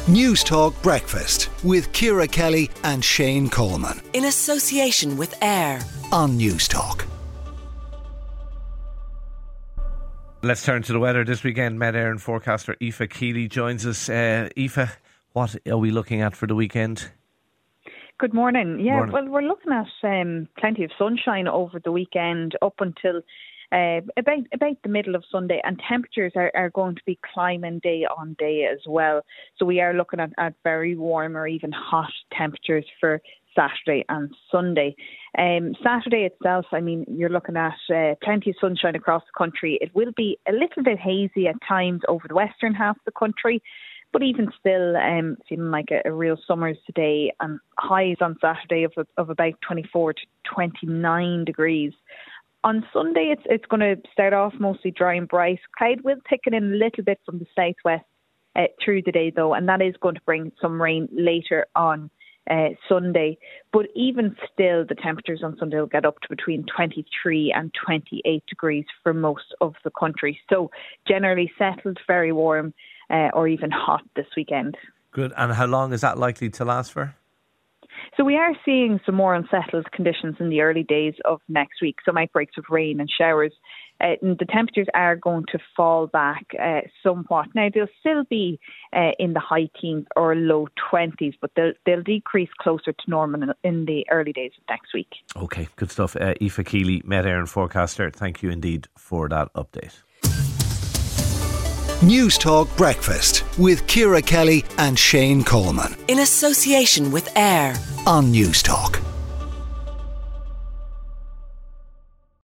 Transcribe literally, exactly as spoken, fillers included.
News Talk Breakfast with Ciara Kelly and Shane Coleman. In association with AIR on News Talk. Let's turn to the weather this weekend. Met Éireann forecaster Aoife Keeley joins us. Uh, Aoife, what are we looking at for the weekend? Good morning. Yeah, Morning. well, we're looking at um, plenty of sunshine over the weekend up until uh, about about the middle of Sunday, and temperatures are, are going to be climbing day on day as well. So we are looking at, at very warm or even hot temperatures for Saturday and Sunday. Um, Saturday itself, I mean, you're looking at uh, plenty of sunshine across the country. It will be a little bit hazy at times over the western half of the country, but even still, um, feeling like a, a real summer's today, and highs on Saturday of, of about twenty-four to twenty-nine degrees. On Sunday, it's it's going to start off mostly dry and bright. Cloud will thicken in a little bit from the southwest uh, through the day, though, and that is going to bring some rain later on uh, Sunday. But even still, the temperatures on Sunday will get up to between twenty-three and twenty-eight degrees for most of the country. So generally settled, very warm, uh, or even hot this weekend. Good. And how long is that likely to last for? So we are seeing some more unsettled conditions in the early days of next week, some outbreaks of rain and showers. Uh, and the temperatures are going to fall back uh, somewhat. Now, they'll still be uh, in the high teens or low twenties, but they'll, they'll decrease closer to normal in, in the early days of next week. OK, good stuff. Uh, Aoife Keeley, Met Éireann forecaster, thank you indeed for that update. News Talk Breakfast with Ciara Kelly and Shane Coleman. in association with AIR on News Talk.